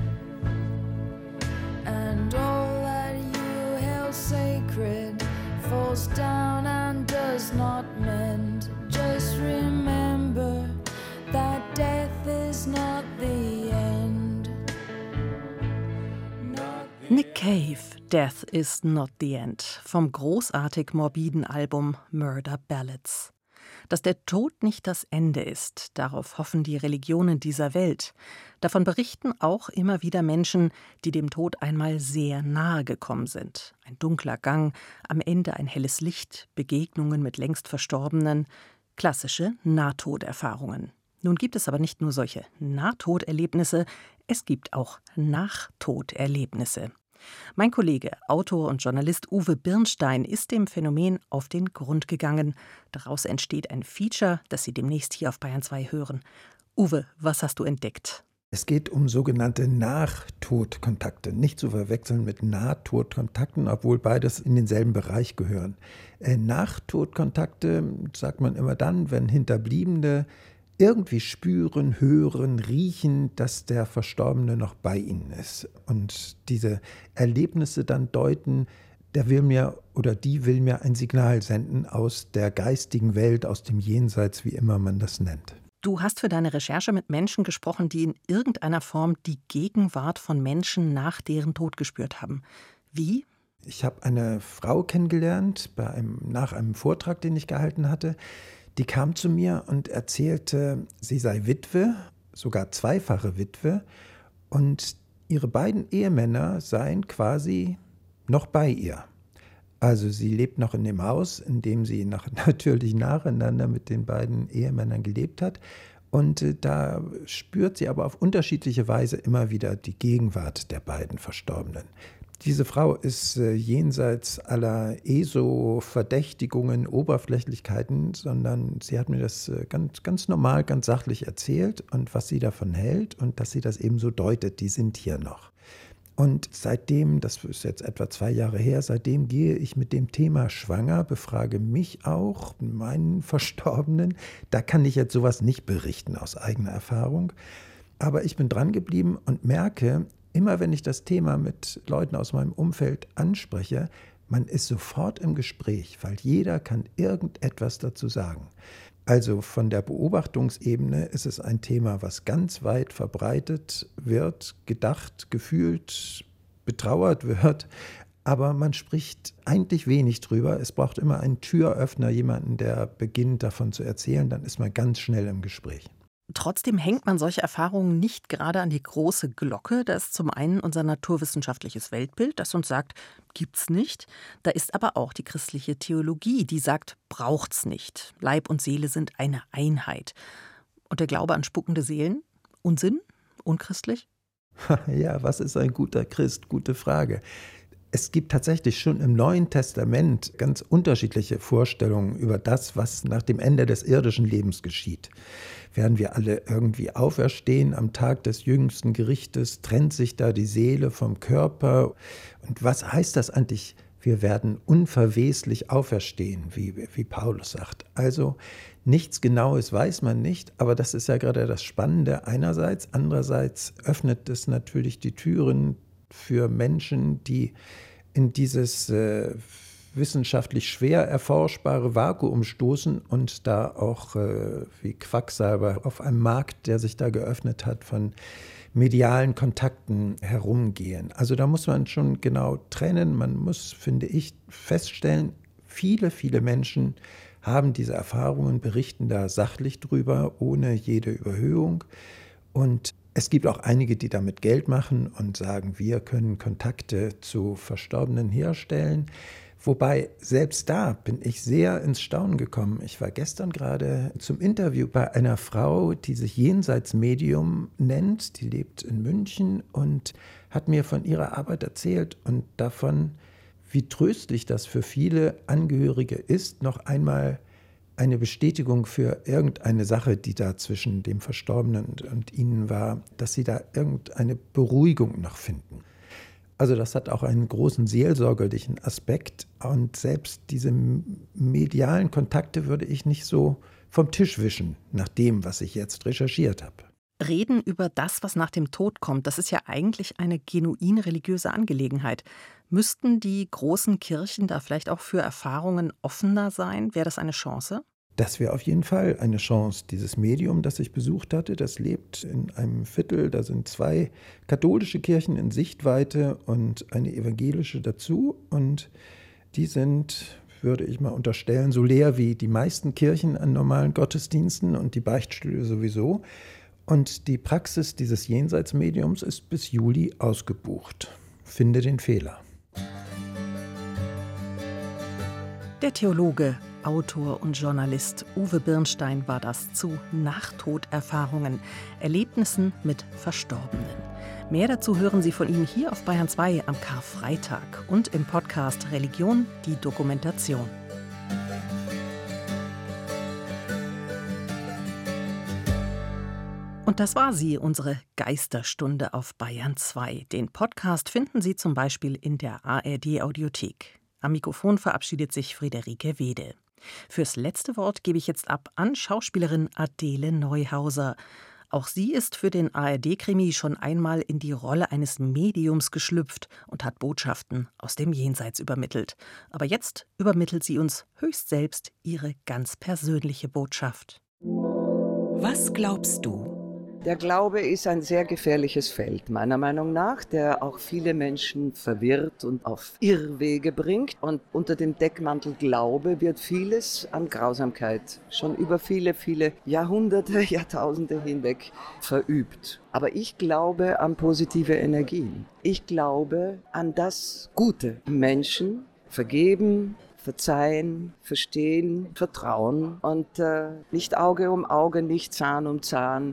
And all that you held sacred falls down and does not mend. Just remember that death is not the end. Nick Cave, Death is not the end, vom großartig morbiden Album Murder Ballads. Dass der Tod nicht das Ende ist, darauf hoffen die Religionen dieser Welt. Davon berichten auch immer wieder Menschen, die dem Tod einmal sehr nahe gekommen sind. Ein dunkler Gang, am Ende ein helles Licht, Begegnungen mit längst Verstorbenen, klassische Nahtoderfahrungen. Nun gibt es aber nicht nur solche Nahtoderlebnisse, es gibt auch Nachtoderlebnisse. Mein Kollege, Autor und Journalist Uwe Birnstein ist dem Phänomen auf den Grund gegangen. Daraus entsteht ein Feature, das Sie demnächst hier auf Bayern zwei hören. Uwe, was hast du entdeckt? Es geht um sogenannte Nachtodkontakte, nicht zu verwechseln mit Nahtodkontakten, obwohl beides in denselben Bereich gehören. Äh, Nachtodkontakte sagt man immer dann, wenn Hinterbliebene irgendwie spüren, hören, riechen, dass der Verstorbene noch bei ihnen ist. Und diese Erlebnisse dann deuten, der will mir oder die will mir ein Signal senden aus der geistigen Welt, aus dem Jenseits, wie immer man das nennt. Du hast für deine Recherche mit Menschen gesprochen, die in irgendeiner Form die Gegenwart von Menschen nach deren Tod gespürt haben. Wie? Ich habe eine Frau kennengelernt bei einem, nach einem Vortrag, den ich gehalten hatte. Die kam zu mir und erzählte, sie sei Witwe, sogar zweifache Witwe, und ihre beiden Ehemänner seien quasi noch bei ihr. Also sie lebt noch in dem Haus, in dem sie nach, natürlich nacheinander mit den beiden Ehemännern gelebt hat. Und äh, da spürt sie aber auf unterschiedliche Weise immer wieder die Gegenwart der beiden Verstorbenen. Diese Frau ist äh, jenseits aller E S O-Verdächtigungen, Oberflächlichkeiten, sondern sie hat mir das äh, ganz, ganz normal, ganz sachlich erzählt und was sie davon hält und dass sie das eben so deutet, die sind hier noch. Und seitdem, das ist jetzt etwa zwei Jahre her, seitdem gehe ich mit dem Thema schwanger, befrage mich auch, meinen Verstorbenen. Da kann ich jetzt sowas nicht berichten aus eigener Erfahrung. Aber ich bin dran geblieben und merke, immer wenn ich das Thema mit Leuten aus meinem Umfeld anspreche, man ist sofort im Gespräch, weil jeder kann irgendetwas dazu sagen. Also von der Beobachtungsebene ist es ein Thema, was ganz weit verbreitet wird, gedacht, gefühlt, betrauert wird. Aber man spricht eigentlich wenig drüber. Es braucht immer einen Türöffner, jemanden, der beginnt davon zu erzählen, dann ist man ganz schnell im Gespräch. Trotzdem hängt man solche Erfahrungen nicht gerade an die große Glocke. Da ist zum einen unser naturwissenschaftliches Weltbild, das uns sagt, gibt's nicht. Da ist aber auch die christliche Theologie, die sagt, braucht's nicht. Leib und Seele sind eine Einheit. Und der Glaube an spuckende Seelen? Unsinn? Unchristlich? Ja, was ist ein guter Christ? Gute Frage. Es gibt tatsächlich schon im Neuen Testament ganz unterschiedliche Vorstellungen über das, was nach dem Ende des irdischen Lebens geschieht. Werden wir alle irgendwie auferstehen am Tag des jüngsten Gerichtes? Trennt sich da die Seele vom Körper? Und was heißt das eigentlich? Wir werden unverweslich auferstehen, wie, wie Paulus sagt. Also nichts Genaues weiß man nicht, aber das ist ja gerade das Spannende einerseits. Andererseits öffnet es natürlich die Türen für Menschen, die in dieses äh, wissenschaftlich schwer erforschbare Vakuum stoßen und da auch äh, wie Quacksalber auf einem Markt, der sich da geöffnet hat, von medialen Kontakten herumgehen. Also da muss man schon genau trennen. Man muss, finde ich, feststellen, viele, viele Menschen haben diese Erfahrungen, berichten da sachlich drüber, ohne jede Überhöhung. Und es gibt auch einige, die damit Geld machen und sagen, wir können Kontakte zu Verstorbenen herstellen. Wobei, selbst da bin ich sehr ins Staunen gekommen. Ich war gestern gerade zum Interview bei einer Frau, die sich Jenseitsmedium nennt. Die lebt in München und hat mir von ihrer Arbeit erzählt und davon, wie tröstlich das für viele Angehörige ist, noch einmal eine Bestätigung für irgendeine Sache, die da zwischen dem Verstorbenen und, und ihnen war, dass sie da irgendeine Beruhigung noch finden. Also das hat auch einen großen seelsorgerlichen Aspekt und selbst diese medialen Kontakte würde ich nicht so vom Tisch wischen, nach dem, was ich jetzt recherchiert habe. Reden über das, was nach dem Tod kommt, das ist ja eigentlich eine genuin religiöse Angelegenheit. Müssten die großen Kirchen da vielleicht auch für Erfahrungen offener sein? Wäre das eine Chance? Das wäre auf jeden Fall eine Chance. Dieses Medium, das ich besucht hatte, das lebt in einem Viertel. Da sind zwei katholische Kirchen in Sichtweite und eine evangelische dazu. Und die sind würde ich mal unterstellen, so leer wie die meisten Kirchen an normalen Gottesdiensten und die Beichtstühle sowieso. Und die Praxis dieses Jenseitsmediums ist bis Juli ausgebucht. Finde den Fehler. Der Theologe, Autor und Journalist Uwe Birnstein war das zu Nachtoderfahrungen, Erlebnissen mit Verstorbenen. Mehr dazu hören Sie von ihm hier auf Bayern zwei am Karfreitag und im Podcast Religion, die Dokumentation. Und das war sie, unsere Geisterstunde auf Bayern zwei. Den Podcast finden Sie zum Beispiel in der A R D-Audiothek. Am Mikrofon verabschiedet sich Friederike Wede. Fürs letzte Wort gebe ich jetzt ab an Schauspielerin Adele Neuhauser. Auch sie ist für den A R D-Krimi schon einmal in die Rolle eines Mediums geschlüpft und hat Botschaften aus dem Jenseits übermittelt. Aber jetzt übermittelt sie uns höchst selbst ihre ganz persönliche Botschaft. Was glaubst du? Der Glaube ist ein sehr gefährliches Feld, meiner Meinung nach, der auch viele Menschen verwirrt und auf Irrwege bringt. Und unter dem Deckmantel Glaube wird vieles an Grausamkeit schon über viele, viele Jahrhunderte, Jahrtausende hinweg verübt. Aber ich glaube an positive Energien. Ich glaube an das Gute im Menschen, vergeben, verzeihen, verstehen, vertrauen und äh, nicht Auge um Auge, nicht Zahn um Zahn.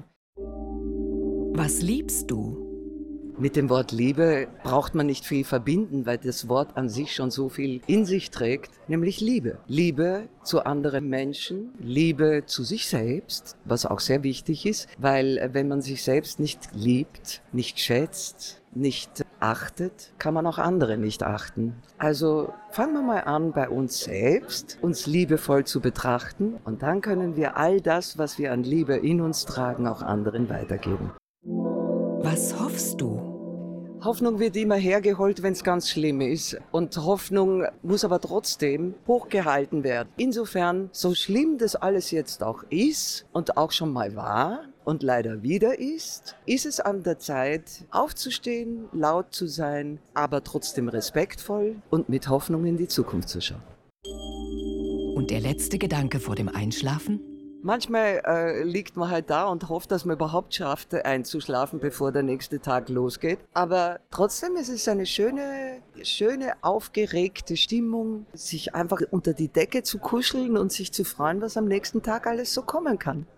Was liebst du? Mit dem Wort Liebe braucht man nicht viel verbinden, weil das Wort an sich schon so viel in sich trägt, nämlich Liebe. Liebe zu anderen Menschen, Liebe zu sich selbst, was auch sehr wichtig ist, weil wenn man sich selbst nicht liebt, nicht schätzt, nicht achtet, kann man auch andere nicht achten. Also fangen wir mal an, bei uns selbst uns liebevoll zu betrachten und dann können wir all das, was wir an Liebe in uns tragen, auch anderen weitergeben. Was hoffst du? Hoffnung wird immer hergeholt, wenn es ganz schlimm ist. Und Hoffnung muss aber trotzdem hochgehalten werden. Insofern, so schlimm das alles jetzt auch ist und auch schon mal war und leider wieder ist, ist es an der Zeit, aufzustehen, laut zu sein, aber trotzdem respektvoll und mit Hoffnung in die Zukunft zu schauen. Und der letzte Gedanke vor dem Einschlafen? Manchmal äh, liegt man halt da und hofft, dass man überhaupt schafft, einzuschlafen, bevor der nächste Tag losgeht. Aber trotzdem ist es eine schöne, schöne, aufgeregte Stimmung, sich einfach unter die Decke zu kuscheln und sich zu freuen, was am nächsten Tag alles so kommen kann.